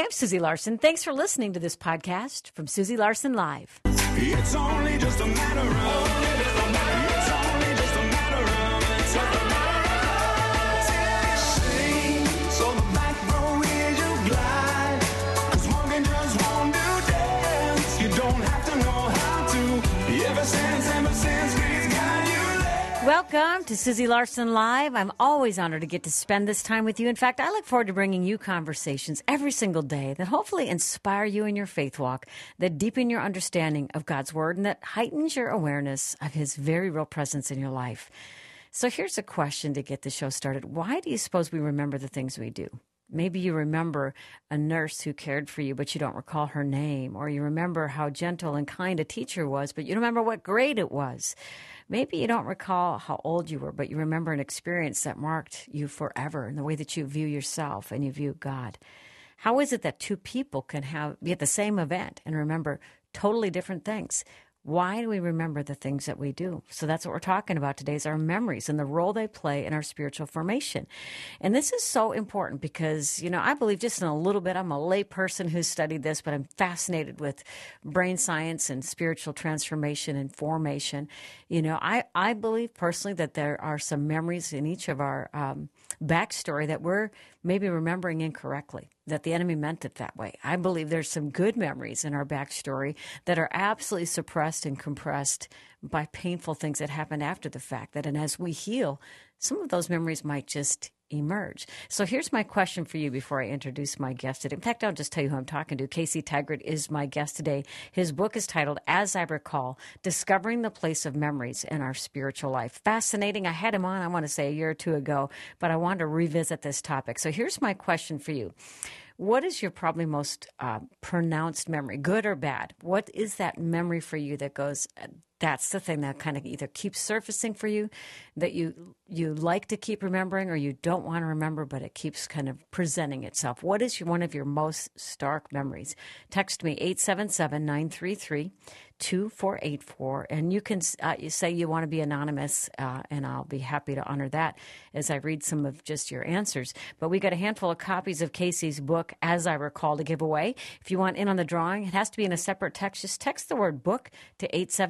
Hi, I'm Susie Larson. Thanks for listening to this podcast from Susie Larson Live. It's only just a matter of, it's only just a matter of, sing, so the back row is your glide, 'cause walking just won't do dance, you don't have to know how to, ever since we've got you there. Welcome to Susie Larson Live. I'm always honored to get to spend this time with you. In fact, I look forward to bringing you conversations every single day that hopefully inspire you in your faith walk, that deepen your understanding of God's Word, and that heightens your awareness of His very real presence in your life. So here's a question to get the show started. Why do you suppose we remember the things we do? Maybe you remember a nurse who cared for you, but you don't recall her name, or you remember how gentle and kind a teacher was, but you don't remember what grade it was. Maybe you don't recall how old you were, but you remember an experience that marked you forever in the way that you view yourself and you view God. How is it that two people can be at the same event and remember totally different things? Why do we remember the things that we do? So that's what we're talking about today, is our memories and the role they play in our spiritual formation. And this is so important because, I believe just in a little bit, I'm a lay person who's studied this, but I'm fascinated with brain science and spiritual transformation and formation. I believe personally that there are some memories in each of our backstory that we're maybe remembering incorrectly, that the enemy meant it that way. I believe there's some good memories in our backstory that are absolutely suppressed and compressed by painful things that happened after the fact, and as we heal, some of those memories might just emerge. So here's my question for you before I introduce my guest today. In fact, I'll just tell you who I'm talking to. Casey Tygrett is my guest today. His book is titled, As I Recall, Discovering the Place of Memories in Our Spiritual Life. Fascinating. I had him on, I want to say, a year or two ago, but I wanted to revisit this topic. So here's my question for you. What is your probably most pronounced memory, good or bad? What is that memory for you that goes, that's the thing that kind of either keeps surfacing for you, that you like to keep remembering, or you don't want to remember, but it keeps kind of presenting itself? What is one of your most stark memories? Text me 877-933-2484, and you can you say you want to be anonymous, and I'll be happy to honor that as I read some of just your answers. But we got a handful of copies of Casey's book, As I Recall, to give away. If you want in on the drawing, it has to be in a separate text. Just text the word book to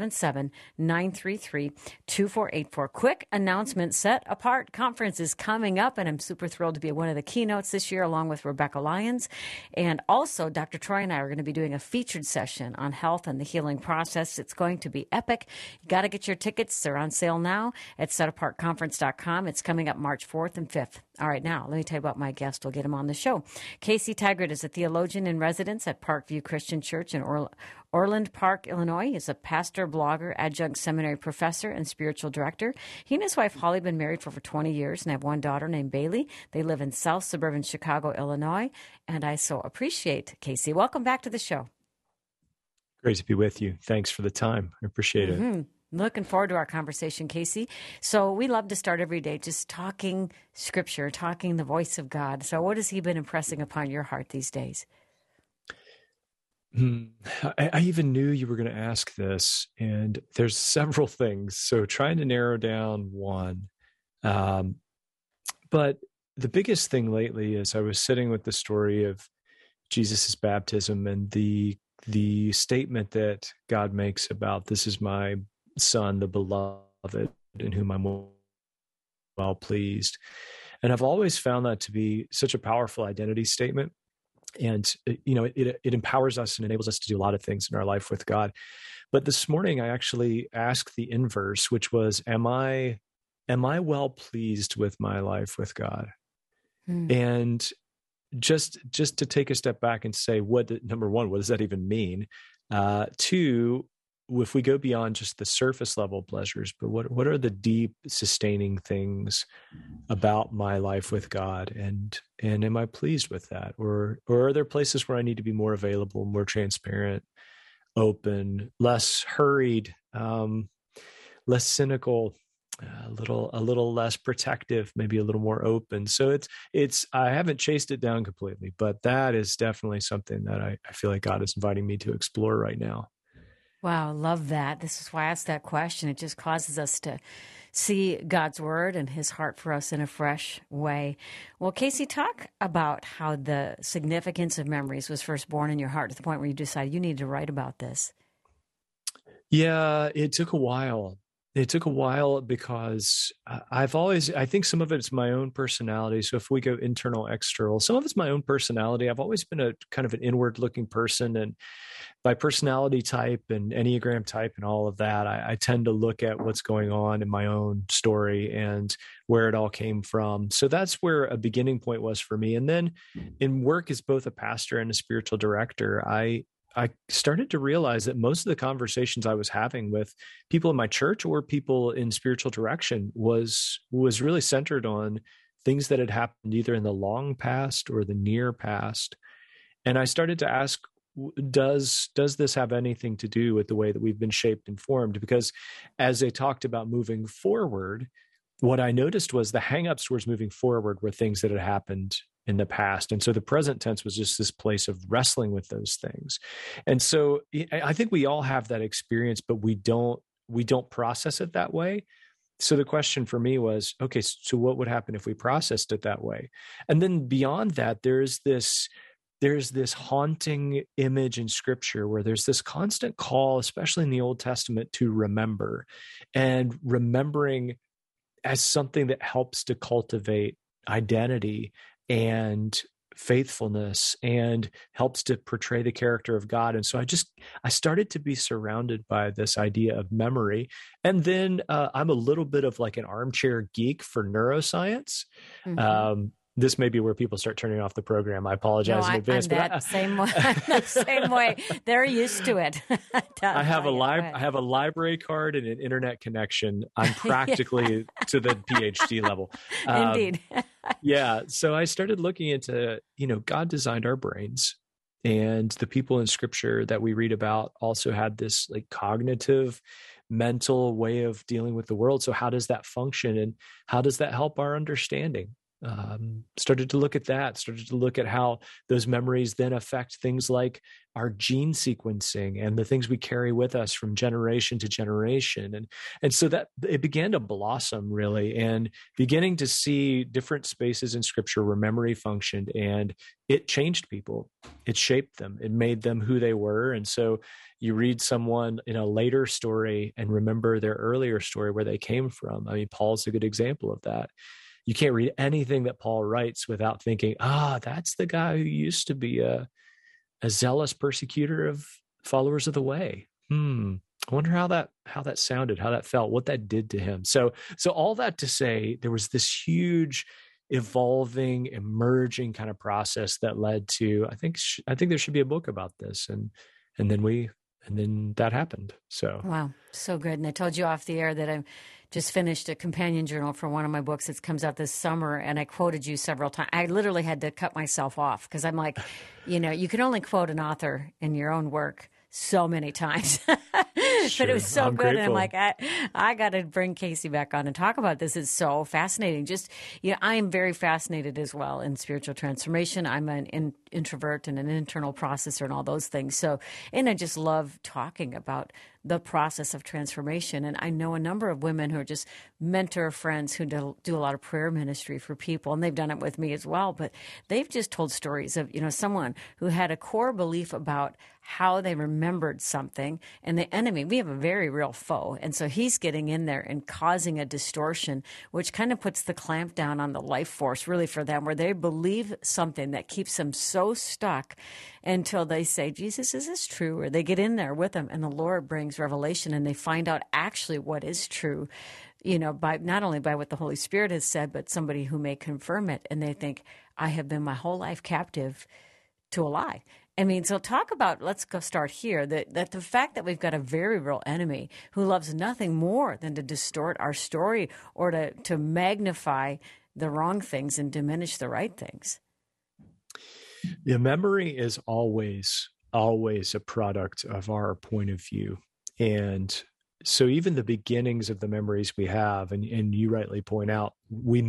877-933-2484. Quick announcement, Set Apart Conference is coming up, and I'm super thrilled to be one of the keynotes this year, along with Rebecca Lyons. And also, Dr. Troy and I are going to be doing a featured session on health and the healing process. It's going to be epic. You got to get your tickets. They're on sale now at setapartconference.com. It's coming up March 4th and 5th. All right, now, let me tell you about my guest. We'll get him on the show. Casey Tygrett is a theologian in residence at Parkview Christian Church in Orland Park, Illinois. He's a pastor, blogger, adjunct seminary professor, and spiritual director. He and his wife, Holly, have been married for over 20 years and have one daughter named Bailey. They live in South suburban Chicago, Illinois, and I so appreciate Casey. Welcome back to the show. Great to be with you. Thanks for the time. I appreciate it. Looking forward to our conversation, Casey. So we love to start every day just talking Scripture, talking the voice of God. So what has He been impressing upon your heart these days? I even knew you were going to ask this, and there's several things. So trying to narrow down one. But the biggest thing lately is I was sitting with the story of Jesus's baptism and the statement that God makes about, this is my son, the beloved, in whom I'm well pleased. And I've always found that to be such a powerful identity statement. And, it empowers us and enables us to do a lot of things in our life with God. But this morning, I actually asked the inverse, which was, am I well pleased with my life with God? And just to take a step back and say, number one, what does that even mean? Two, if we go beyond just the surface level pleasures, but what are the deep sustaining things about my life with God? And am I pleased with that? Or are there places where I need to be more available, more transparent, open, less hurried, less cynical, a little less protective, maybe a little more open? So it's I haven't chased it down completely, but that is definitely something that I feel like God is inviting me to explore right now. Wow, love that. This is why I asked that question. It just causes us to see God's word and his heart for us in a fresh way. Well, Casey, talk about how the significance of memories was first born in your heart to the point where you decided you needed to write about this. Yeah, it took a while. It took a while because I think some of it's my own personality. So if we go internal, external, some of it's my own personality. I've always been a kind of an inward looking person, and by personality type and Enneagram type and all of that, I tend to look at what's going on in my own story and where it all came from. So that's where a beginning point was for me. And then in work as both a pastor and a spiritual director, I started to realize that most of the conversations I was having with people in my church or people in spiritual direction was really centered on things that had happened either in the long past or the near past. And I started to ask, does this have anything to do with the way that we've been shaped and formed? Because as they talked about moving forward, what I noticed was the hangups towards moving forward were things that had happened in the past. And so the present tense was just this place of wrestling with those things. And so I think we all have that experience, but we don't process it that way. So the question for me was, okay, so what would happen if we processed it that way? And then beyond that, there's this haunting image in scripture where there's this constant call, especially in the Old Testament, to remember, and remembering as something that helps to cultivate identity and faithfulness and helps to portray the character of God. And so I started to be surrounded by this idea of memory. And then I'm a little bit of like an armchair geek for neuroscience. Mm-hmm. This may be where people start turning off the program. I apologize in advance. I'm the same way. They're used to it. I have a library card and an internet connection. I'm practically to the PhD level. Indeed. Yeah. So I started looking into, God designed our brains, and the people in scripture that we read about also had this like cognitive, mental way of dealing with the world. So how does that function, and how does that help our understanding? Started to look at that, started to look at how those memories then affect things like our gene sequencing and the things we carry with us from generation to generation. And so that it began to blossom really, and beginning to see different spaces in scripture where memory functioned, and it changed people. It shaped them. It made them who they were. And so you read someone in a later story and remember their earlier story, where they came from. I mean, Paul's a good example of that. You can't read anything that Paul writes without thinking, that's the guy who used to be a zealous persecutor of followers of the way. I wonder how that sounded, how that felt, what that did to him. So all that to say, there was this huge evolving, emerging kind of process that led to, I think there should be a book about this. And then that happened. So wow, so good. And I told you off the air that I'm just finished a companion journal for one of my books that comes out this summer, and I quoted you several times. I literally had to cut myself off because I'm like, you can only quote an author in your own work so many times. Sure. But it was so I'm good. grateful. And I'm like, I got to bring Casey back on and talk about this. It's so fascinating. I am very fascinated as well in spiritual transformation. I'm an introvert and an internal processor and all those things. And I just love talking about the process of transformation. And I know a number of women who are just mentor friends who do a lot of prayer ministry for people, and they've done it with me as well. But they've just told stories of, someone who had a core belief about how they remembered something, and the enemy, we have a very real foe. And so he's getting in there and causing a distortion, which kind of puts the clamp down on the life force really for them, where they believe something that keeps them so stuck until they say, Jesus, is this true? Or they get in there with them, and the Lord brings revelation, and they find out actually what is true, by not only by what the Holy Spirit has said, but somebody who may confirm it. And they think, I have been my whole life captive to a lie. I mean, so talk about, let's go start here, that the fact that we've got a very real enemy who loves nothing more than to distort our story or to magnify the wrong things and diminish the right things. Yeah, memory is always a product of our point of view. And so even the beginnings of the memories we have, and you rightly point out, we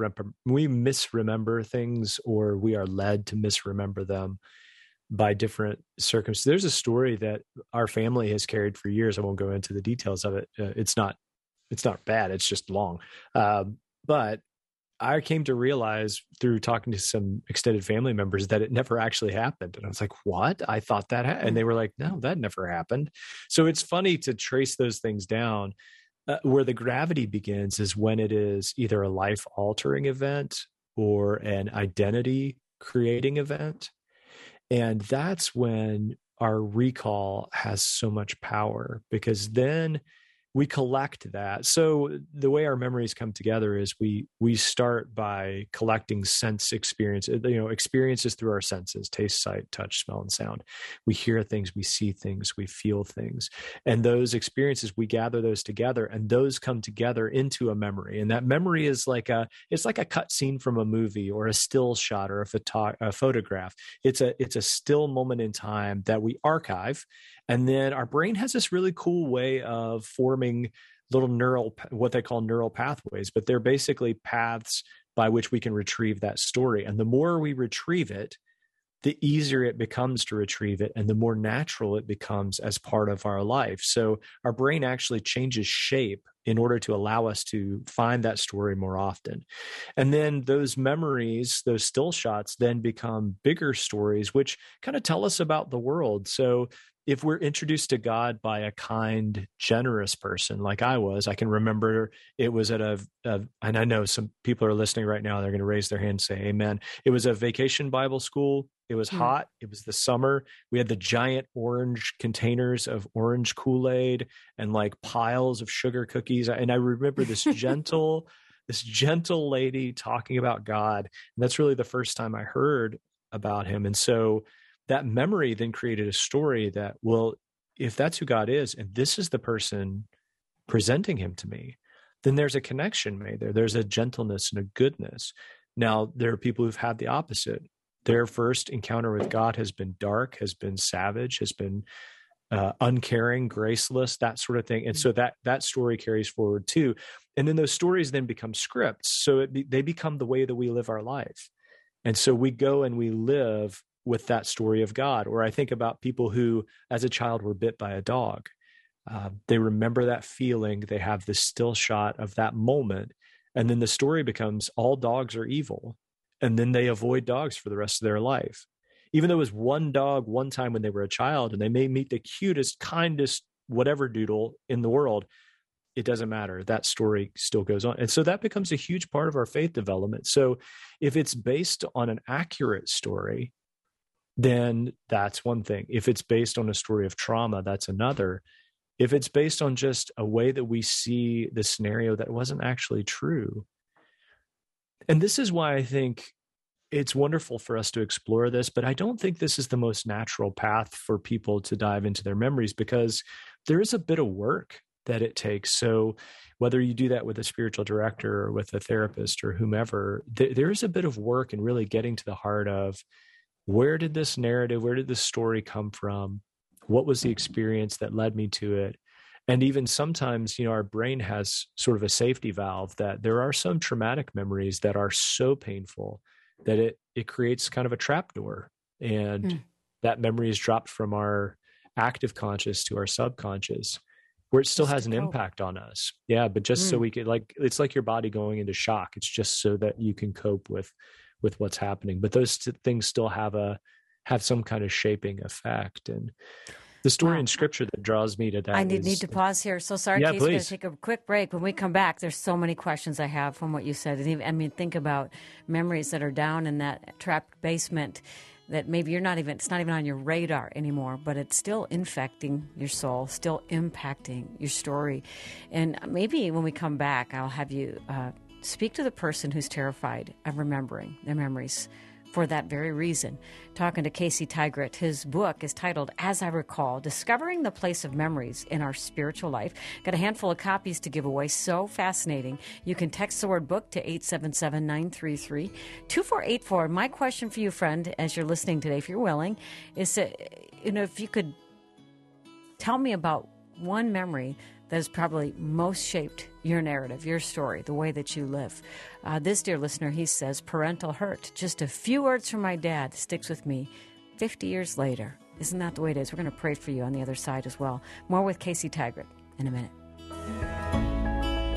misremember things, or we are led to misremember them by different circumstances. There's a story that our family has carried for years. I won't go into the details of it. It's not it's not bad. It's just long. But I came to realize through talking to some extended family members that it never actually happened. And I was like, what? I thought that and they were like, no, that never happened. So it's funny to trace those things down. Where the gravity begins is when it is either a life altering event or an identity creating event. And that's when our recall has so much power, because then we collect that. So the way our memories come together is we start by collecting sense experiences, experiences through our senses: taste, sight, touch, smell, and sound. We hear things, we see things, we feel things. And those experiences, we gather those together, and those come together into a memory. And that memory is it's like a cut scene from a movie or a still shot or a photograph. It's a still moment in time that we archive. And then our brain has this really cool way of forming little what they call neural pathways, but they're basically paths by which we can retrieve that story. And the more we retrieve it, the easier it becomes to retrieve it, and the more natural it becomes as part of our life. So our brain actually changes shape in order to allow us to find that story more often. And then those memories, those still shots, then become bigger stories, which kind of tell us about the world. So if we're introduced to God by a kind, generous person like I was, I can remember it was at and I know some people are listening right now, they're going to raise their hand and say amen. It was a vacation Bible school. It was hot. It was the summer. We had the giant orange containers of orange Kool-Aid and like piles of sugar cookies. And I remember this gentle lady talking about God. And that's really the first time I heard about him. And so that memory then created a story that, well, if that's who God is, and this is the person presenting him to me, then there's a connection made there. There's a gentleness and a goodness. Now, there are people who've had the opposite. Their first encounter with God has been dark, has been savage, has been uncaring, graceless, that sort of thing. And so that story carries forward too. And then those stories then become scripts. So they become the way that we live our life. And so we go and we live with that story of God. Or I think about people who, as a child, were bit by a dog. They remember that feeling. They have this still shot of that moment. And then the story becomes all dogs are evil. And then they avoid dogs for the rest of their life. Even though it was one dog one time when they were a child, and they may meet the cutest, kindest, whatever doodle in the world, it doesn't matter. That story still goes on. And so that becomes a huge part of our faith development. So if it's based on an accurate story, then that's one thing. If it's based on a story of trauma, that's another. If it's based on just a way that we see the scenario that wasn't actually true. And this is why I think it's wonderful for us to explore this, but I don't think this is the most natural path for people to dive into their memories, because there is a bit of work that it takes. So whether you do that with a spiritual director or with a therapist or whomever, there is a bit of work in really getting to the heart of, where did this narrative, where did this story come from? What was the experience that led me to it? And even sometimes, our brain has sort of a safety valve that there are some traumatic memories that are so painful that it creates kind of a trapdoor. And that memory is dropped from our active conscious to our subconscious, where it still has an impact on us. Yeah, but just so we could, it's like your body going into shock. It's just so that you can cope with what's happening. But those things still have some kind of shaping effect. And the story in Scripture that draws me to that. I need to pause here. So sorry, yeah, Casey, we're going please. to take a quick break. When we come back, there's so many questions I have from what you said. And even, think about memories that are down in that trapped basement that maybe it's not even on your radar anymore, but it's still infecting your soul, still impacting your story. And maybe when we come back, I'll have you speak to the person who's terrified of remembering their memories for that very reason. Talking to Casey Tygrett. His book is titled, As I Recall, Discovering the Place of Memories in Our Spiritual Life. Got a handful of copies to give away. So fascinating. You can text the word book to 877-933-2484. My question for you, friend, as you're listening today, if you're willing, is if you could tell me about one memory that has probably most shaped your narrative, your story, the way that you live. This dear listener, he says, parental hurt. Just a few words from my dad sticks with me 50 years later. Isn't that the way it is? We're going to pray for you on the other side as well. More with Casey Tygrett in a minute.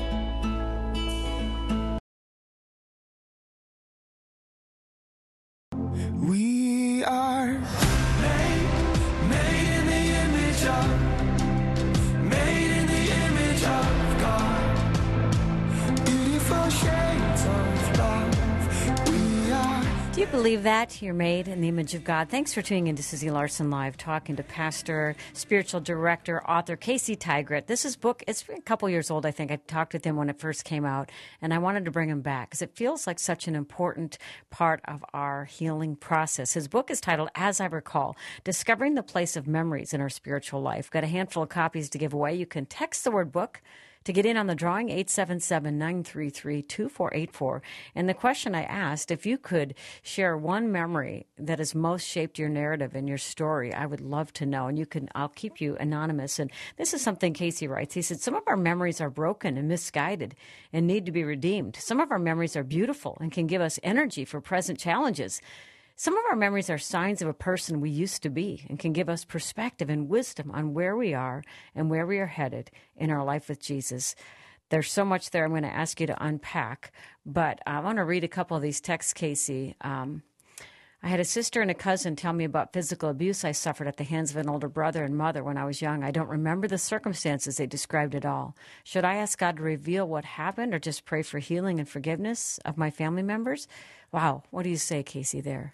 believe that? You're made in the image of God. Thanks for tuning in to Susie Larson Live, talking to pastor, spiritual director, author Casey Tygrett. This is book, it's a couple years old, I think. I talked with him when it first came out, and I wanted to bring him back because it feels like such an important part of our healing process. His book is titled, As I Recall, Discovering the Place of Memories in Our Spiritual Life. Got a handful of copies to give away. You can text the word book to get in on the drawing, 877-933-2484. And the question I asked, if you could share one memory that has most shaped your narrative and your story, I would love to know. And I'll keep you anonymous. And this is something Casey writes. He said, some of our memories are broken and misguided and need to be redeemed. Some of our memories are beautiful and can give us energy for present challenges. Some of our memories are signs of a person we used to be and can give us perspective and wisdom on where we are and where we are headed in our life with Jesus. There's so much there I'm going to ask you to unpack, but I want to read a couple of these texts, Casey. I had a sister and a cousin tell me about physical abuse I suffered at the hands of an older brother and mother when I was young. I don't remember the circumstances they described at all. Should I ask God to reveal what happened or just pray for healing and forgiveness of my family members? Wow. What do you say, Casey, there?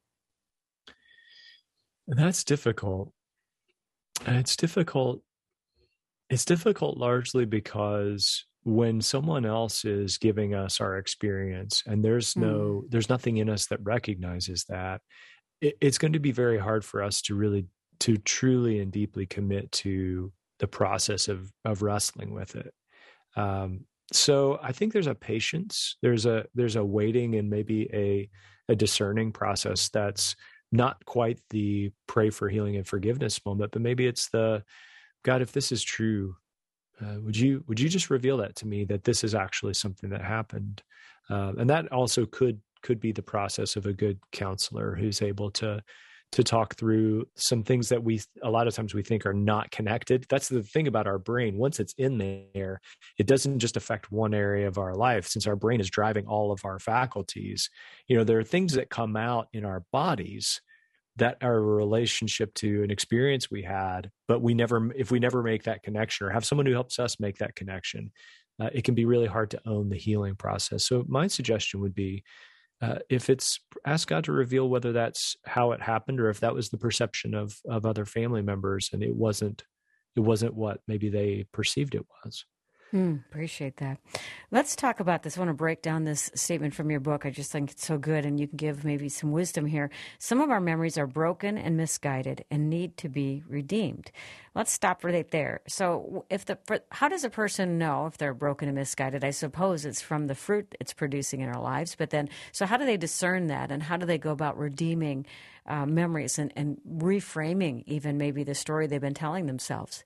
That's difficult. And it's difficult. It's difficult largely because when someone else is giving us our experience and there's nothing in us that recognizes that, it's going to be very hard for us to truly and deeply commit to the process of wrestling with it. So I think there's a patience, there's a waiting and maybe a discerning process that's not quite the pray for healing and forgiveness moment, but maybe it's the, God, if this is true, would you just reveal that to me, that this is actually something that happened? And that also could be the process of a good counselor who's able to talk through some things that a lot of times we think are not connected. That's the thing about our brain. Once it's in there, it doesn't just affect one area of our life. Since our brain is driving all of our faculties, there are things that come out in our bodies that are a relationship to an experience we had, but if we never make that connection or have someone who helps us make that connection, it can be really hard to own the healing process. So my suggestion would be, if it's, ask God to reveal whether that's how it happened or if that was the perception of other family members and it wasn't what maybe they perceived it was. Appreciate that. Let's talk about this. I want to break down this statement from your book. I just think it's so good, and you can give maybe some wisdom here. Some of our memories are broken and misguided and need to be redeemed. Let's stop right there. So how does a person know if they're broken and misguided? I suppose it's from the fruit it's producing in our lives, but then, so how do they discern that, and how do they go about redeeming memories and reframing even maybe the story they've been telling themselves?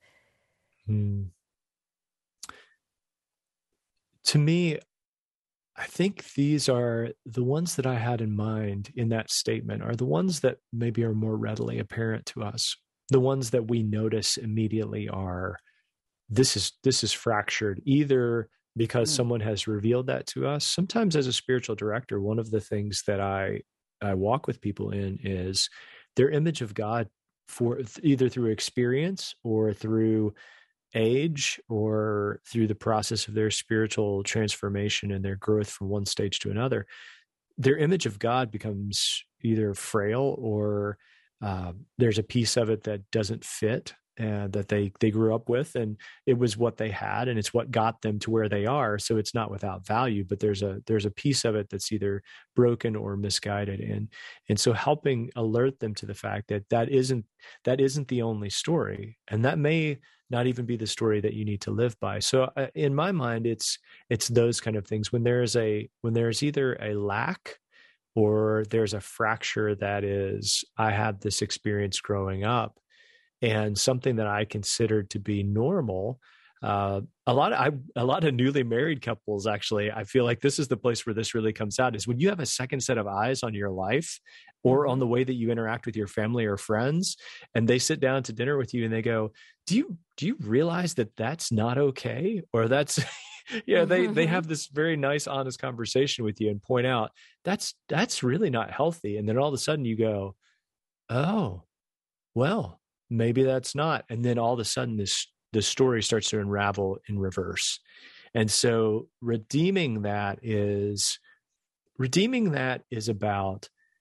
To me, I think these are the ones that I had in mind in that statement are the ones that maybe are more readily apparent to us. The ones that we notice immediately are, this is fractured, either because someone has revealed that to us. Sometimes as a spiritual director, one of the things that I walk with people in is their image of God, for either through experience or through age or through the process of their spiritual transformation and their growth from one stage to another, their image of God becomes either frail or there's a piece of it that doesn't fit that they grew up with, and it was what they had and it's what got them to where they are. So it's not without value, but there's a piece of it that's either broken or misguided. And so helping alert them to the fact that isn't the only story, and that may not even be the story that you need to live by. So in my mind, it's those kind of things. When there's either a lack or there's a fracture that is, I had this experience growing up and something that I considered to be normal. A lot of newly married couples, actually, I feel like this is the place where this really comes out, is when you have a second set of eyes on your life or on the way that you interact with your family or friends, and they sit down to dinner with you and they go, do you realize that that's not okay? Or that's, they have this very nice, honest conversation with you and point out that's really not healthy. And then all of a sudden you go, oh, well, maybe that's not. And then all of a sudden the story starts to unravel in reverse. And so redeeming that is about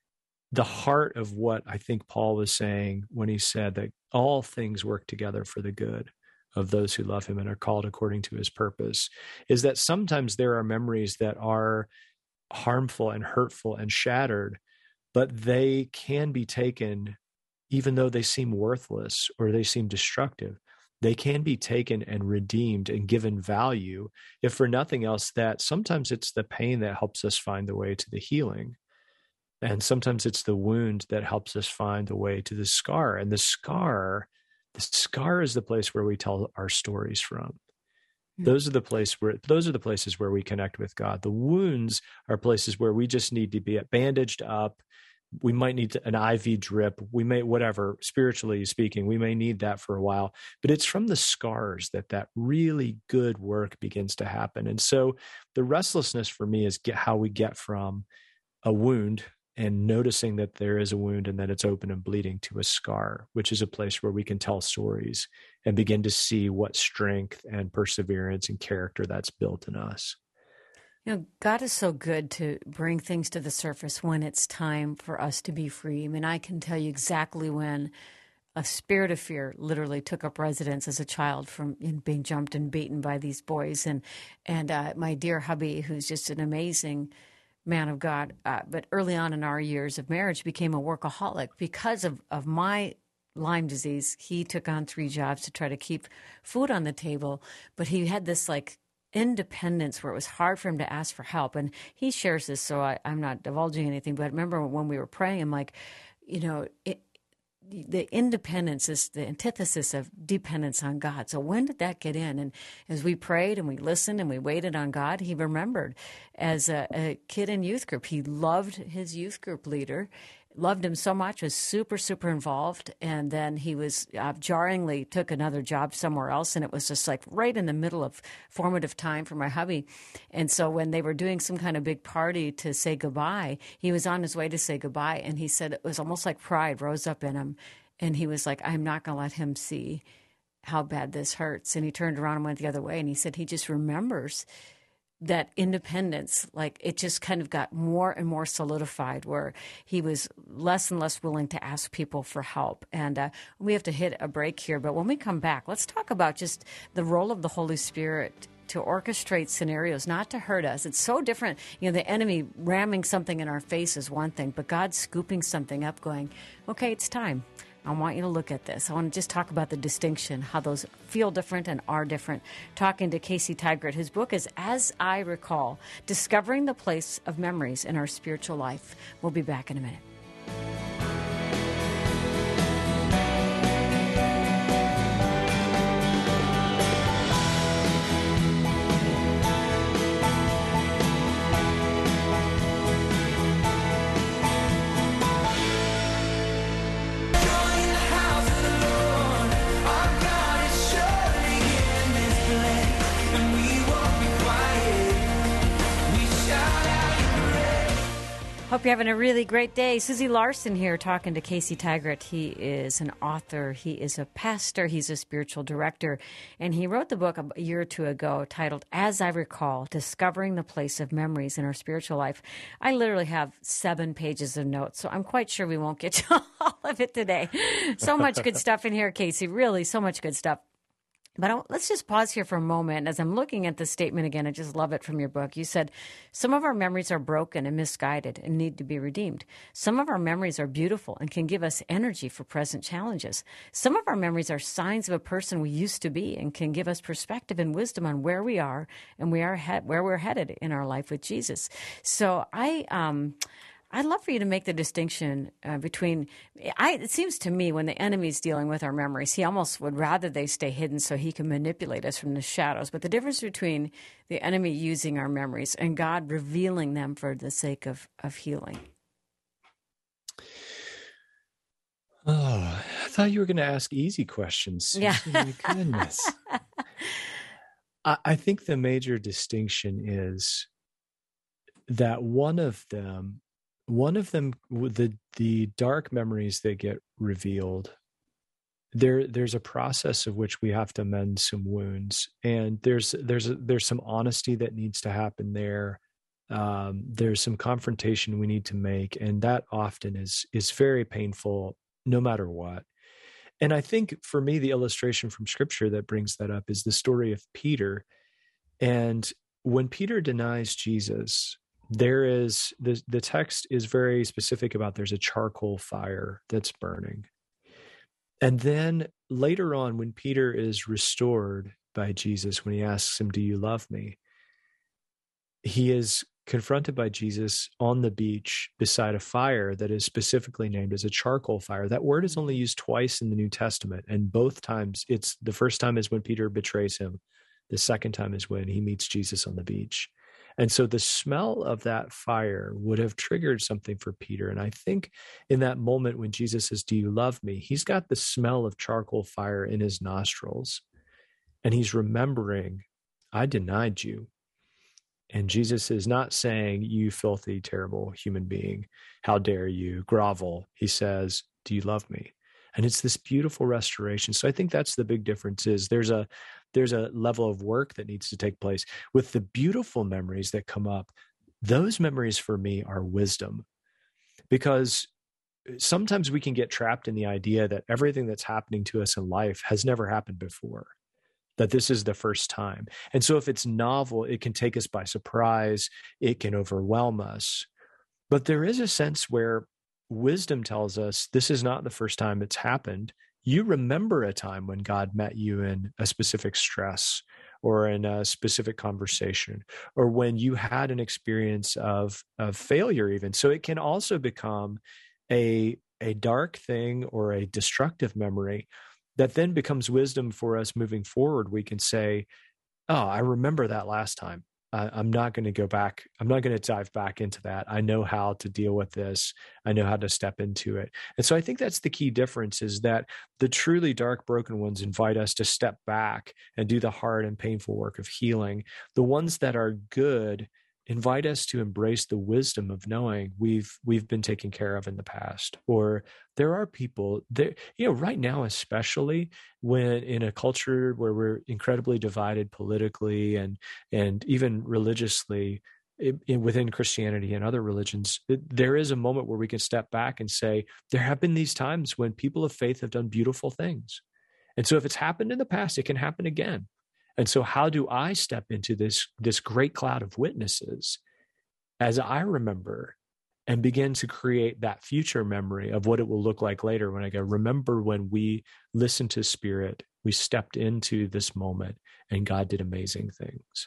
the heart of what I think Paul was saying when he said that all things work together for the good of those who love him and are called according to his purpose, is that sometimes there are memories that are harmful and hurtful and shattered, but they can be taken, even though they seem worthless or they seem destructive. They can be taken and redeemed and given value, if for nothing else, that sometimes it's the pain that helps us find the way to the healing. And sometimes it's the wound that helps us find the way to the scar. And the scar is the place where we tell our stories from. Those are the places where we connect with God. The wounds are places where we just need to be bandaged up. We might need an IV drip. We may, whatever, spiritually speaking, we may need that for a while. But it's from the scars that really good work begins to happen. And so the restlessness for me is how we get from a wound and noticing that there is a wound and that it's open and bleeding to a scar, which is a place where we can tell stories and begin to see what strength and perseverance and character that's built in us. You know, God is so good to bring things to the surface when it's time for us to be free. I mean, I can tell you exactly when a spirit of fear literally took up residence as a child from being jumped and beaten by these boys. And my dear hubby, who's just an amazing man of God, but early on in our years of marriage became a workaholic because of my Lyme disease. He took on 3 jobs to try to keep food on the table, but he had this like independence where it was hard for him to ask for help. And he shares this, so I'm not divulging anything, but I remember when we were praying, I'm like, the independence is the antithesis of dependence on God. So when did that get in? And as we prayed and we listened and we waited on God, he remembered as a kid in youth group, he loved his youth group leader, loved him so much, was super, super involved. And then he was jarringly took another job somewhere else. And it was just like right in the middle of formative time for my hubby. And so when they were doing some kind of big party to say goodbye, he was on his way to say goodbye. And he said it was almost like pride rose up in him. And he was like, I'm not going to let him see how bad this hurts. And he turned around and went the other way. And he said he just remembers that independence, like it just kind of got more and more solidified, where he was less and less willing to ask people for help. And we have to hit a break here. But when we come back, let's talk about just the role of the Holy Spirit to orchestrate scenarios, not to hurt us. It's so different. The enemy ramming something in our face is one thing, but God scooping something up going, okay, it's time. I want you to look at this. I want to just talk about the distinction, how those feel different and are different. Talking to Casey Tygrett. His book is As I Recall, Discovering the Place of Memories in Our Spiritual Life. We'll be back in a minute. Hope you're having a really great day. Susie Larson here talking to Casey Tygrett. He is an author. He is a pastor. He's a spiritual director. And he wrote the book a year or two ago titled, As I Recall, Discovering the Place of Memories in Our Spiritual Life. I literally have 7 pages of notes, so I'm quite sure we won't get to all of it today. So much good stuff in here, Casey. Really, so much good stuff. But let's just pause here for a moment. As I'm looking at the statement again, I just love it from your book. You said, some of our memories are broken and misguided and need to be redeemed. Some of our memories are beautiful and can give us energy for present challenges. Some of our memories are signs of a person we used to be and can give us perspective and wisdom on where we are and where we're headed in our life with Jesus. So I'd love for you to make the distinction between, it seems to me when the enemy's dealing with our memories, he almost would rather they stay hidden so he can manipulate us from the shadows. But the difference between the enemy using our memories and God revealing them for the sake of healing. Oh, I thought you were going to ask easy questions. Yeah. My goodness. I think the major distinction is that one of them, the dark memories that get revealed, there's a process of which we have to mend some wounds, and there's some honesty that needs to happen there. There's some confrontation we need to make, and that often is very painful, no matter what. And I think for me, the illustration from Scripture that brings that up is the story of Peter. And when Peter denies Jesus, there is the text is very specific about there's a charcoal fire that's burning. And then later on, when Peter is restored by Jesus, when he asks him, "Do you love me?" he is confronted by Jesus on the beach beside a fire that is specifically named as a charcoal fire. That word is only used twice in the New Testament, and both times it's the first time is when Peter betrays him. The second time is when he meets Jesus on the beach. And so the smell of that fire would have triggered something for Peter. And I think in that moment when Jesus says, "Do you love me?" he's got the smell of charcoal fire in his nostrils. And he's remembering, I denied you. And Jesus is not saying, "You filthy, terrible human being, how dare you grovel." He says, "Do you love me?" And it's this beautiful restoration. So I think that's the big difference is there's a level of work that needs to take place. With the beautiful memories that come up, those memories for me are wisdom. Because sometimes we can get trapped in the idea that everything that's happening to us in life has never happened before, that this is the first time. And so if it's novel, it can take us by surprise. It can overwhelm us. But there is a sense where wisdom tells us this is not the first time it's happened. You remember a time when God met you in a specific stress or in a specific conversation, or when you had an experience of failure even. So it can also become a dark thing or a destructive memory that then becomes wisdom for us moving forward. We can say, "Oh, I remember that last time. I'm not going to go back. I'm not going to dive back into that. I know how to deal with this. I know how to step into it." And so I think that's the key difference, is that the truly dark, broken ones invite us to step back and do the hard and painful work of healing. The ones that are good invite us to embrace the wisdom of knowing we've been taken care of in the past. Or there are people there, right now, especially when in a culture where we're incredibly divided politically and even religiously within Christianity and other religions, there is a moment where we can step back and say, there have been these times when people of faith have done beautiful things. And so if it's happened in the past, it can happen again. And so how do I step into this great cloud of witnesses as I remember and begin to create that future memory of what it will look like later when I go, remember when we listened to Spirit, we stepped into this moment and God did amazing things.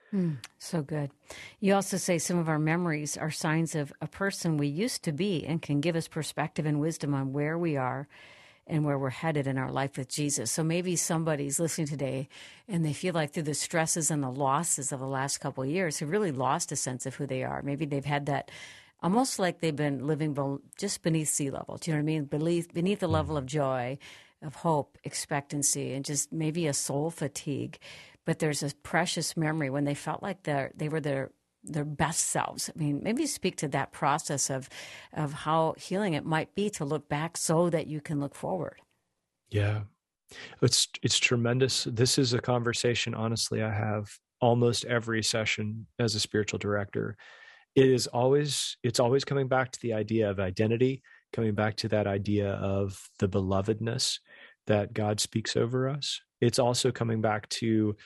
So good. You also say some of our memories are signs of a person we used to be and can give us perspective and wisdom on where we are and where we're headed in our life with Jesus. So maybe somebody's listening today and they feel like through the stresses and the losses of the last couple of years have really lost a sense of who they are. Maybe they've had that almost like they've been living just beneath sea level. Do you know what I mean? Beneath the level of joy, of hope, expectancy, and just maybe a soul fatigue. But there's a precious memory when they felt like they were their best selves. I mean, maybe speak to that process of how healing it might be to look back so that you can look forward. Yeah, it's tremendous. This is a conversation, honestly, I have almost every session as a spiritual director. It's always coming back to the idea of identity, coming back to that idea of the belovedness that God speaks over us. It's also coming back to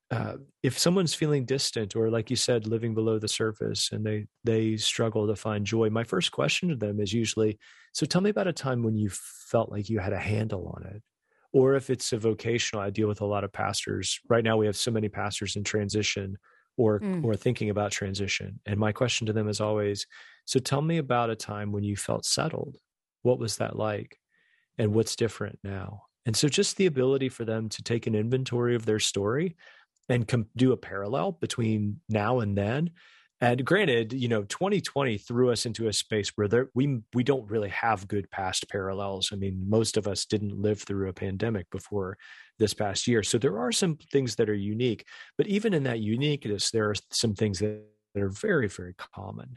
if someone's feeling distant or, like you said, living below the surface and they struggle to find joy, my first question to them is usually, so tell me about a time when you felt like you had a handle on it. Or if it's a vocational, I deal with a lot of pastors. Right now we have so many pastors in transition or thinking about transition. And my question to them is always, so tell me about a time when you felt settled. What was that like? And what's different now? And so just the ability for them to take an inventory of their story and do a parallel between now and then. And granted, 2020 threw us into a space where we don't really have good past parallels. I mean, most of us didn't live through a pandemic before this past year. So there are some things that are unique, but even in that uniqueness, there are some things that are very, very common.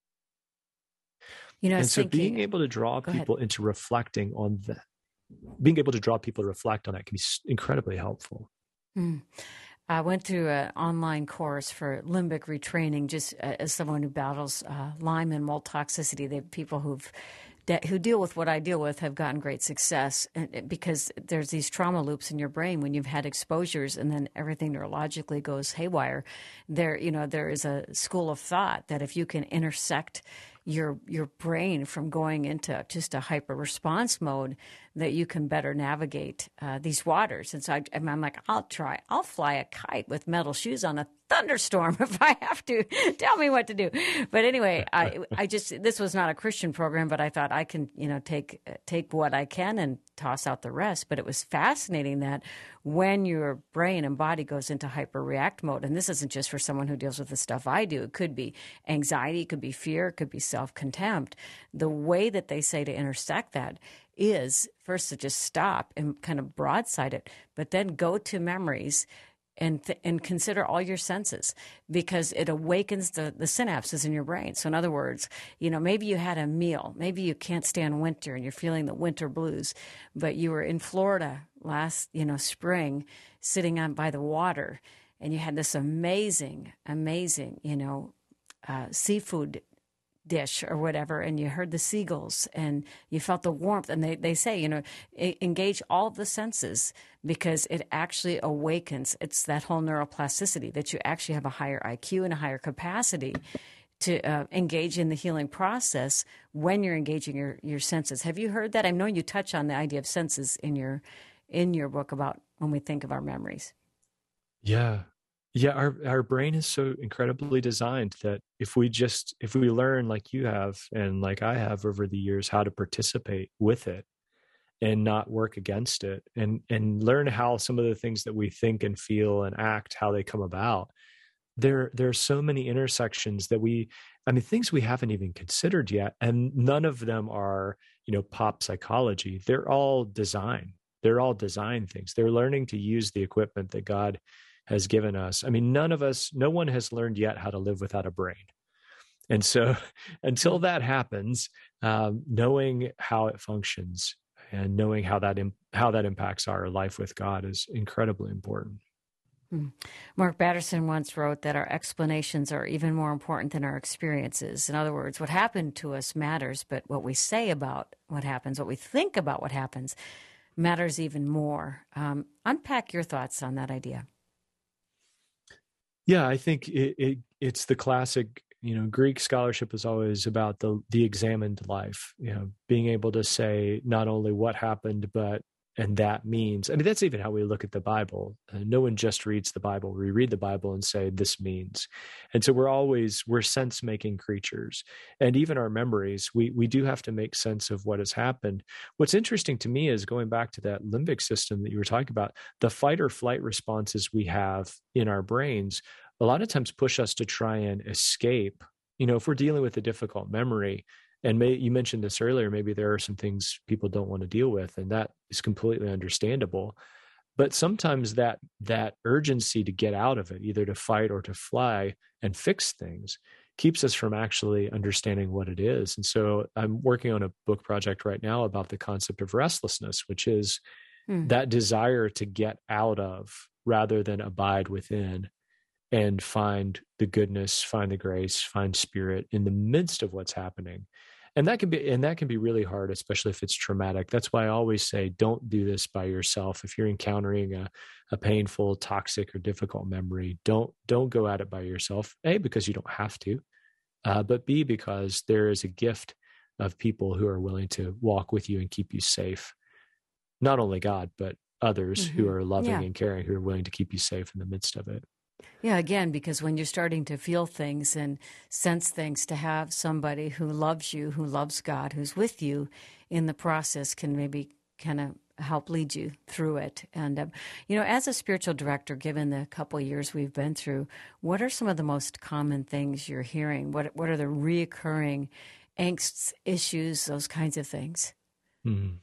And so being able to draw people into reflecting on that, being able to draw people to reflect on that can be incredibly helpful. I went through an online course for limbic retraining, just as someone who battles Lyme and mold toxicity. The people who deal with what I deal with have gotten great success, because there's these trauma loops in your brain when you've had exposures, and then everything neurologically goes haywire. There is a school of thought that if you can intersect your brain from going into just a hyper response mode, that you can better navigate these waters. And so I'm like, I'll fly a kite with metal shoes on a thunderstorm if I have to. Tell me what to do. But anyway, this was not a Christian program, but I thought I can, take what I can and toss out the rest. But it was fascinating that when your brain and body goes into hyperreact mode, and this isn't just for someone who deals with the stuff I do, it could be anxiety, it could be fear, it could be self-contempt. The way that they say to intersect that is first to just stop and kind of broadside it, but then go to memories and consider all your senses, because it awakens the synapses in your brain. So in other words, maybe you had a meal, maybe you can't stand winter and you're feeling the winter blues, but you were in Florida last, spring, sitting on by the water, and you had this amazing, seafood dish or whatever, and you heard the seagulls and you felt the warmth. And they say, engage all of the senses, because it actually awakens. It's that whole neuroplasticity, that you actually have a higher IQ and a higher capacity to engage in the healing process when you're engaging your senses. Have you heard that? I know you touch on the idea of senses in your book about when we think of our memories. Yeah. Yeah, our brain is so incredibly designed that if we learn, like you have and like I have over the years, how to participate with it and not work against it, and learn how some of the things that we think and feel and act, how they come about, there are so many intersections that things we haven't even considered yet, and none of them are pop psychology. They're all design. They're all design things. They're learning to use the equipment that God has given us. No one has learned yet how to live without a brain. And so until that happens, knowing how it functions and knowing how that impacts our life with God is incredibly important. Mark Batterson once wrote that our explanations are even more important than our experiences. In other words, what happened to us matters, but what we say about what happens, what we think about what happens, matters even more. Unpack your thoughts on that idea. Yeah, I think it's the classic, Greek scholarship is always about the examined life, being able to say not only what happened, and that means, that's even how we look at the Bible. No one just reads the Bible. We read the Bible and say, this means. And so we're sense-making creatures. And even our memories, we do have to make sense of what has happened. What's interesting to me is, going back to that limbic system that you were talking about, the fight or flight responses we have in our brains a lot of times push us to try and escape. If we're dealing with a difficult memory, and you mentioned this earlier, maybe there are some things people don't want to deal with, and that is completely understandable. But sometimes that urgency to get out of it, either to fight or to fly and fix things, keeps us from actually understanding what it is. And so I'm working on a book project right now about the concept of restlessness, which is that desire to get out of rather than abide within, and find the goodness, find the grace, find spirit in the midst of what's happening. And that can be really hard, especially if it's traumatic. That's why I always say, don't do this by yourself. If you're encountering a painful, toxic, or difficult memory, don't go at it by yourself. A, because you don't have to, but B, because there is a gift of people who are willing to walk with you and keep you safe. Not only God, but others who are loving and caring, who are willing to keep you safe in the midst of it. Yeah, again, because when you're starting to feel things and sense things, to have somebody who loves you, who loves God, who's with you in the process, can maybe kind of help lead you through it. And, as a spiritual director, given the couple of years we've been through, what are some of the most common things you're hearing? What are the reoccurring angsts, issues, those kinds of things? Mm-hmm.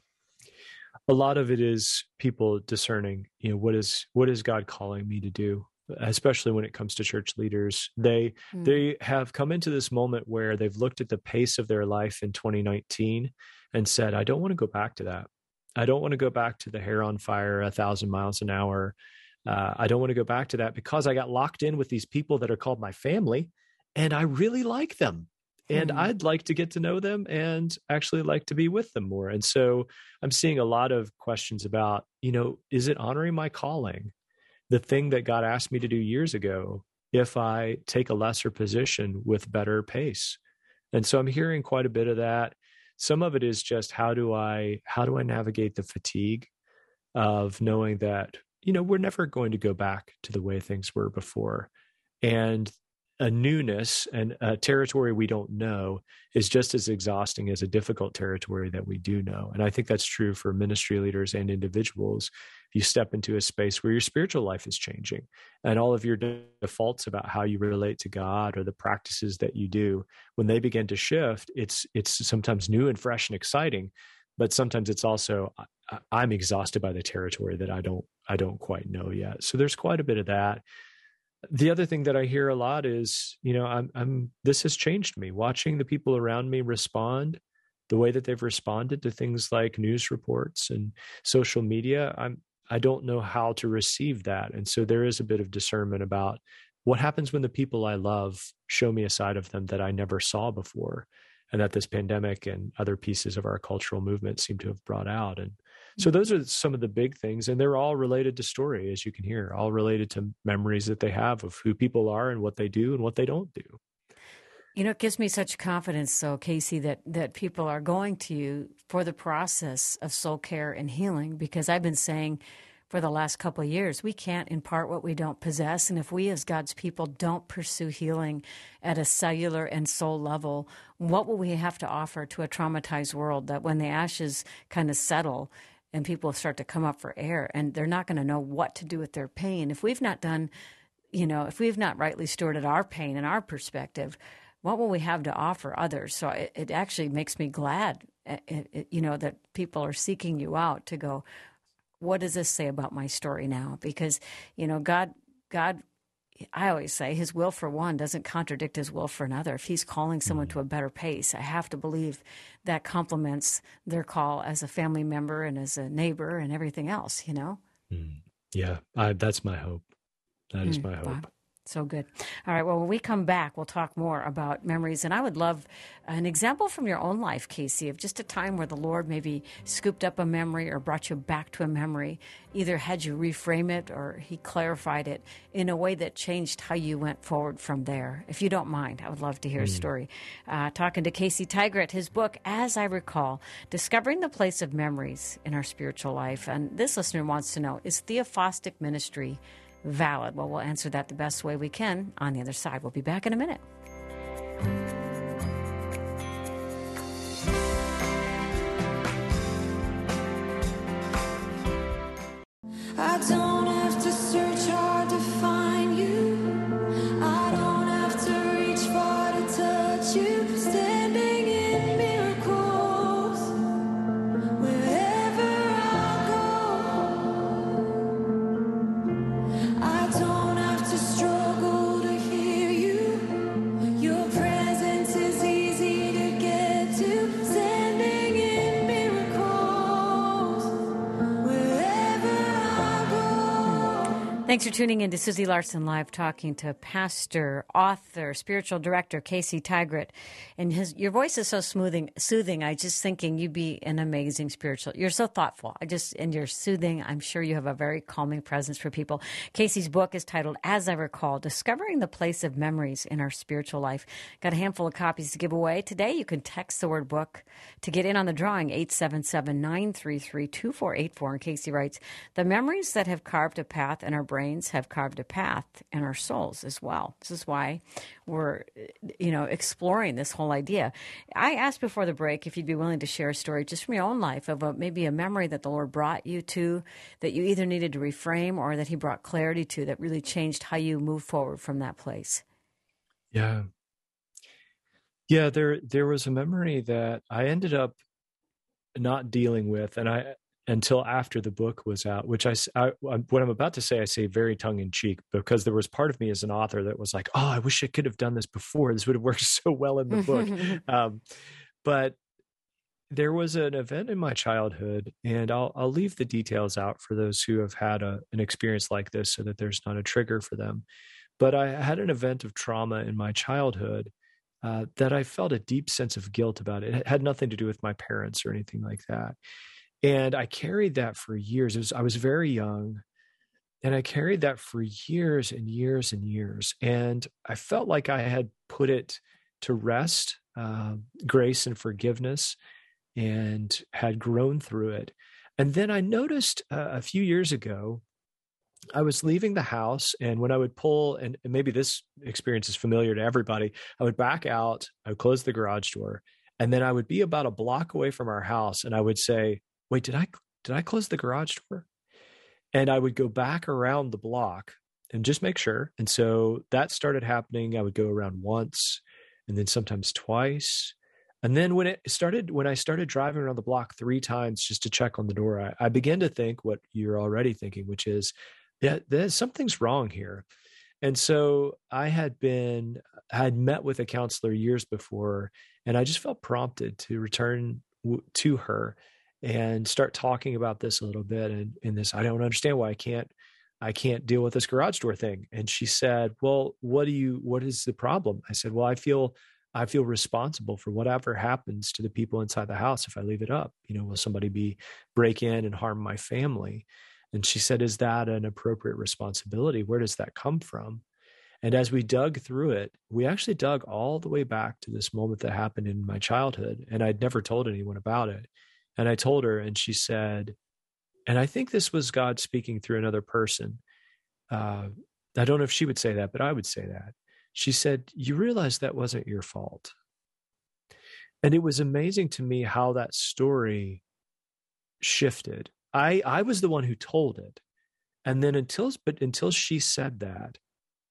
A lot of it is people discerning, what is God calling me to do? Especially when it comes to church leaders, they have come into this moment where they've looked at the pace of their life in 2019 and said, I don't want to go back to that. I don't want to go back to the hair on fire, 1,000 miles an hour. I don't want to go back to that because I got locked in with these people that are called my family, and I really like them. And I'd like to get to know them and actually like to be with them more. And so I'm seeing a lot of questions about, is it honoring my calling? The thing that God asked me to do years ago, if I take a lesser position with better pace. And so I'm hearing quite a bit of that. Some of it is just how do I navigate the fatigue of knowing that, we're never going to go back to the way things were before. And a newness and a territory we don't know is just as exhausting as a difficult territory that we do know. And I think that's true for ministry leaders and individuals. You step into a space where your spiritual life is changing and all of your defaults about how you relate to God or the practices that you do, when they begin to shift, it's sometimes new and fresh and exciting, but sometimes it's also, I'm exhausted by the territory that I don't quite know yet. So there's quite a bit of that. The other thing that I hear a lot is, this has changed me. Watching the people around me respond the way that they've responded to things like news reports and social media, I don't know how to receive that. And so there is a bit of discernment about what happens when the people I love show me a side of them that I never saw before, and that this pandemic and other pieces of our cultural movement seem to have brought out. And so those are some of the big things, and they're all related to story, as you can hear, all related to memories that they have of who people are and what they do and what they don't do. It gives me such confidence, though, Casey, that people are going to you for the process of soul care and healing, because I've been saying for the last couple of years, we can't impart what we don't possess. And if we as God's people don't pursue healing at a cellular and soul level, what will we have to offer to a traumatized world that when the ashes kind of settle and people start to come up for air and they're not going to know what to do with their pain? If we've not done, if we've not rightly stewarded our pain and our perspective, what will we have to offer others? So it actually makes me glad, that people are seeking you out to go, what does this say about my story now? Because, God, I always say his will for one doesn't contradict his will for another. If he's calling someone to a better pace, I have to believe that complements their call as a family member and as a neighbor and everything else, Yeah, that's my hope. That is my hope. Bob. So good. All right. Well, when we come back, we'll talk more about memories. And I would love an example from your own life, Casey, of just a time where the Lord maybe scooped up a memory or brought you back to a memory, either had you reframe it or he clarified it in a way that changed how you went forward from there. If you don't mind, I would love to hear a story. Talking to Casey Tygrett, his book, As I Recall, Discovering the Place of Memories in Our Spiritual Life. And this listener wants to know, is Theophostic ministry valid? Well, we'll answer that the best way we can on the other side. We'll be back in a minute. I don't have to search hard to find you. I don't have to reach far to touch you. Standing in miracles wherever I go. I don't have to struggle to hear you. Your presence is easy to get to. Standing in miracles wherever I go. Thanks for tuning in to Susie Larson Live, talking to pastor, author, spiritual director Casey Tygrett. And your voice is so soothing. I just thinking you'd be an amazing spiritual. You're so thoughtful. And you're soothing. I'm sure you have a very calming presence for people. Casey's book is titled, As I Recall, Discovering the Place of Memories in Our Spiritual Life. Got a handful of copies to give away today. You can text the word book to get in on the drawing, 877-933-2484. And Casey writes, the memories that have carved a path in our brains have carved a path in our souls as well. This is why we're, exploring this whole idea. I asked before the break if you'd be willing to share a story just from your own life of maybe a memory that the Lord brought you to, that you either needed to reframe or that he brought clarity to, that really changed how you move forward from that place. Yeah, there was a memory that I ended up not dealing with, and until after the book was out, which what I'm about to say, I say very tongue in cheek, because there was part of me as an author that was like, oh, I wish I could have done this before. This would have worked so well in the book. But there was an event in my childhood, and I'll leave the details out for those who have had an experience like this so that there's not a trigger for them. But I had an event of trauma in my childhood that I felt a deep sense of guilt about. It had nothing to do with my parents or anything like that. And I carried that for years. I was very young, and I carried that for years and years and years. And I felt like I had put it to rest, grace and forgiveness, and had grown through it. And then I noticed a few years ago, I was leaving the house, and when I would pull, and maybe this experience is familiar to everybody, I would back out, I would close the garage door, and then I would be about a block away from our house, and I would say, wait, did I close the garage door? And I would go back around the block and just make sure. And so that started happening. I would go around once, and then sometimes twice. And then when I started driving around the block 3 times just to check on the door, I began to think what you're already thinking, which is, yeah, something's wrong here. And so I had met with a counselor years before, and I just felt prompted to return to her and start talking about this a little bit. And in this, I don't understand why I can't deal with this garage door thing. And she said, well, what is the problem? I said, well, I feel responsible for whatever happens to the people inside the house if I leave it up. Will somebody break in and harm my family? And she said, is that an appropriate responsibility? Where does that come from? And as we dug through it, we actually dug all the way back to this moment that happened in my childhood. And I'd never told anyone about it. And I told her, and she said, and I think this was God speaking through another person. I don't know if she would say that, but I would say that. She said, you realize that wasn't your fault. And it was amazing to me how that story shifted. I was the one who told it. And then until she said that,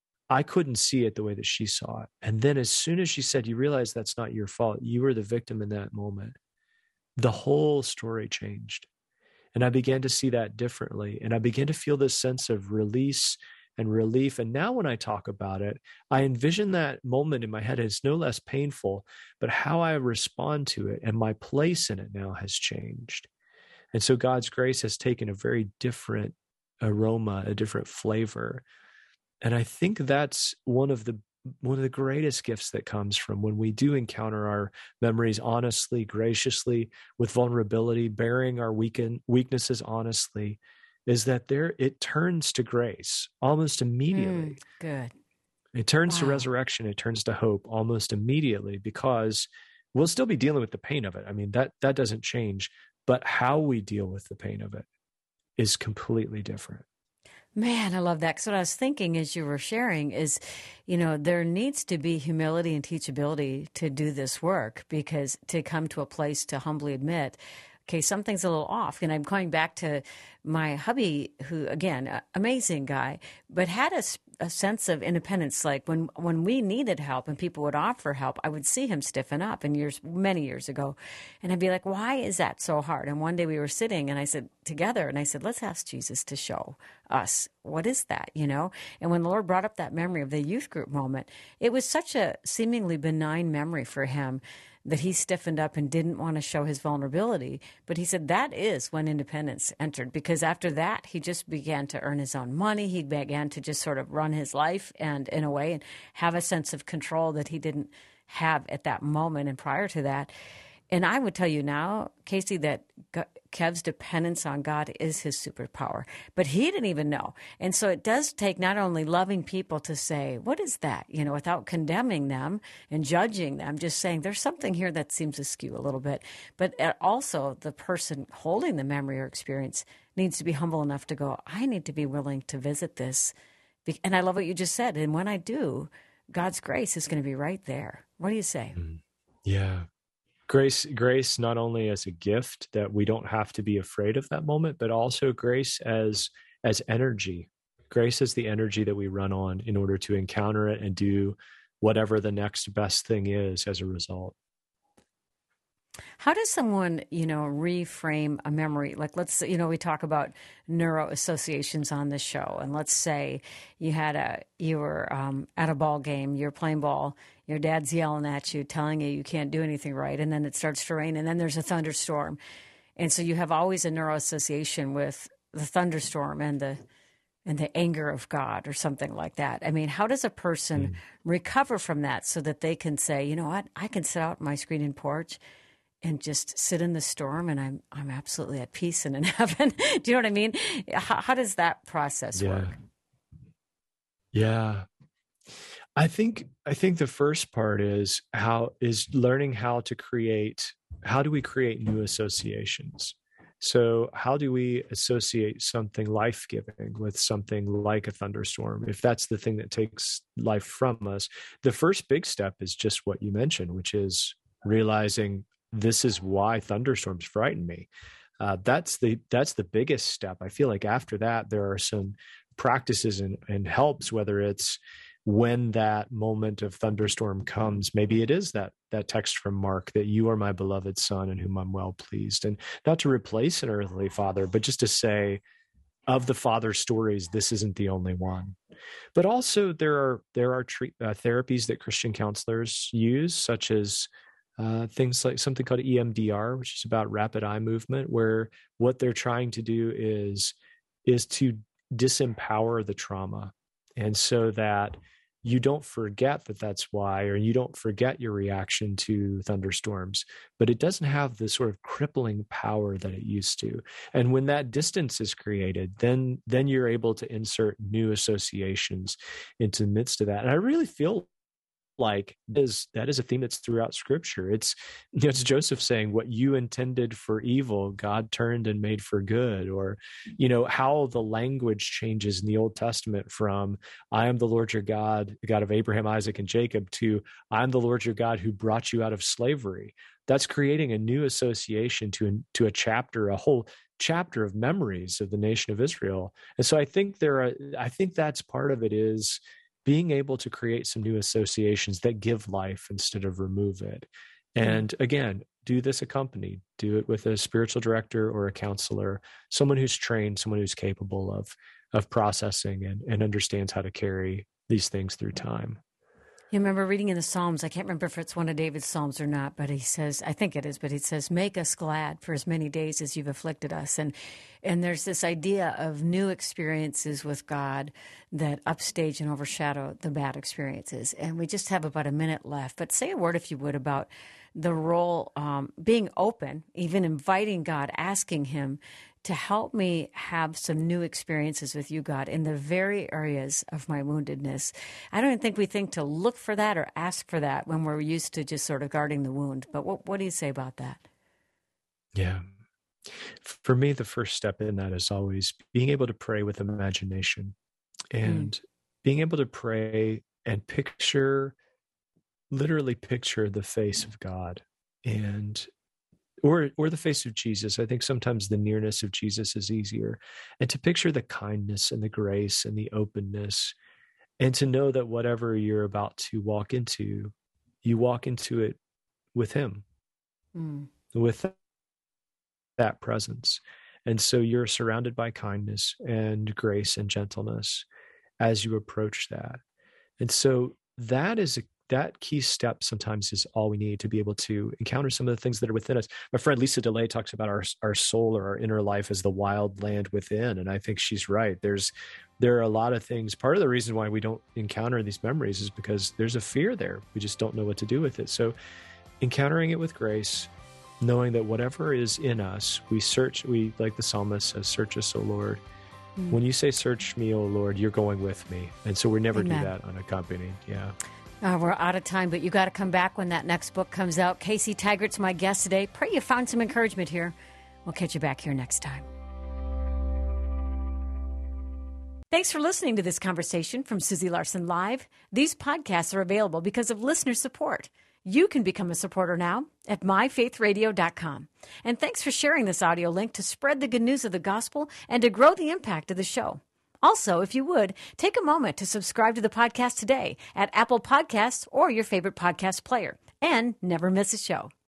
I couldn't see it the way that she saw it. And then as soon as she said, you realize that's not your fault, you were the victim in that moment, the whole story changed. And I began to see that differently. And I began to feel this sense of release and relief. And now when I talk about it, I envision that moment in my head as no less painful, but how I respond to it and my place in it now has changed. And so God's grace has taken a very different aroma, a different flavor. And I think that's one of the greatest gifts that comes from when we do encounter our memories honestly, graciously, with vulnerability, bearing our weaknesses honestly, is that it turns to grace almost immediately. Good. It turns to resurrection. It turns to hope almost immediately, because we'll still be dealing with the pain of it. I mean, that doesn't change, but how we deal with the pain of it is completely different. Man, I love that. Because what I was thinking as you were sharing is, there needs to be humility and teachability to do this work, because to come to a place to humbly admit, okay, something's a little off. And I'm going back to my hubby, who, again, amazing guy, but had a sense of independence. Like when we needed help and people would offer help, I would see him stiffen up many years ago. And I'd be like, why is that so hard? And one day we were sitting and I said, together, and I said, let's ask Jesus to show us, what is that, And when the Lord brought up that memory of the youth group moment, it was such a seemingly benign memory for him that he stiffened up and didn't want to show his vulnerability. But he said that is when independence entered, because after that, he just began to earn his own money. He began to just sort of run his life and in a way and have a sense of control that he didn't have at that moment and prior to that. And I would tell you now, Casey, that Kev's dependence on God is his superpower. But he didn't even know. And so it does take not only loving people to say, what is that? Without condemning them and judging them, just saying there's something here that seems askew a little bit. But also the person holding the memory or experience needs to be humble enough to go, I need to be willing to visit this. And I love what you just said. And when I do, God's grace is going to be right there. What do you say? Yeah. Grace not only as a gift that we don't have to be afraid of that moment, but also grace as energy. Grace is the energy that we run on in order to encounter it and do whatever the next best thing is as a result. How does someone, reframe a memory? Like, let's, we talk about neuro associations on this show, and let's say you were at a ball game, you're playing ball, your dad's yelling at you, telling you can't do anything right, and then it starts to rain, and then there's a thunderstorm. And so you have always a neuroassociation with the thunderstorm and the anger of God or something like that. I mean, how does a person recover from that so that they can say, you know what, I can sit out on my screened-in porch and just sit in the storm, and I'm absolutely at peace and in heaven. Do you know what I mean? How does that process work? Yeah. I think the first part is learning how do we create new associations? So how do we associate something life-giving with something like a thunderstorm? If that's the thing that takes life from us, the first big step is just what you mentioned, which is realizing this is why thunderstorms frighten me. That's the biggest step. I feel like after that, there are some practices and helps, whether it's when that moment of thunderstorm comes, maybe it is that text from Mark that you are my beloved son in whom I'm well pleased, and not to replace an earthly father, but just to say of the father stories, this isn't the only one. But also there are therapies that Christian counselors use, such as things like something called EMDR, which is about rapid eye movement, where what they're trying to do is to disempower the trauma. And so that you don't forget that that's why, or you don't forget your reaction to thunderstorms, but it doesn't have the sort of crippling power that it used to. And when that distance is created, then you're able to insert new associations into the midst of that. And I really feel like that is a theme that's throughout Scripture. It's Joseph saying, what you intended for evil, God turned and made for good. Or, how the language changes in the Old Testament from I am the Lord your God, the God of Abraham, Isaac, and Jacob, to I'm the Lord your God who brought you out of slavery. That's creating a new association to a chapter, a whole chapter of memories of the nation of Israel. And so I think that's part of it, is being able to create some new associations that give life instead of remove it. And again, do this accompanied. Do it with a spiritual director or a counselor, someone who's trained, someone who's capable of processing and understands how to carry these things through time. You remember reading in the Psalms, I can't remember if it's one of David's Psalms or not, but he says, I think it is, but he says, make us glad for as many days as you've afflicted us. And there's this idea of new experiences with God that upstage and overshadow the bad experiences. And we just have about a minute left, but say a word, if you would, about the role, being open, even inviting God, asking him to help me have some new experiences with you, God, in the very areas of my woundedness. I don't even think we think to look for that or ask for that when we're used to just sort of guarding the wound. But what do you say about that? Yeah. For me, the first step in that is always being able to pray with imagination and being able to pray and literally picture the face of God or the face of Jesus. I think sometimes the nearness of Jesus is easier, and to picture the kindness and the grace and the openness, and to know that whatever you're about to walk into, you walk into it with him, with that presence. And so you're surrounded by kindness and grace and gentleness as you approach that. And so that key step sometimes is all we need to be able to encounter some of the things that are within us. My friend Lisa DeLay talks about our soul or our inner life as the wild land within. And I think she's right. There are a lot of things. Part of the reason why we don't encounter these memories is because there's a fear there. We just don't know what to do with it. So encountering it with grace, knowing that whatever is in us, we like the psalmist says, search us, O Lord. When you say, search me, O Lord, you're going with me. And so we never do that unaccompanied. Yeah. We're out of time, but you got to come back when that next book comes out. Casey Tyggart's my guest today. Pray you found some encouragement here. We'll catch you back here next time. Thanks for listening to this conversation from Susie Larson Live. These podcasts are available because of listener support. You can become a supporter now at myfaithradio.com. And thanks for sharing this audio link to spread the good news of the gospel and to grow the impact of the show. Also, if you would, take a moment to subscribe to the podcast today at Apple Podcasts or your favorite podcast player, and never miss a show.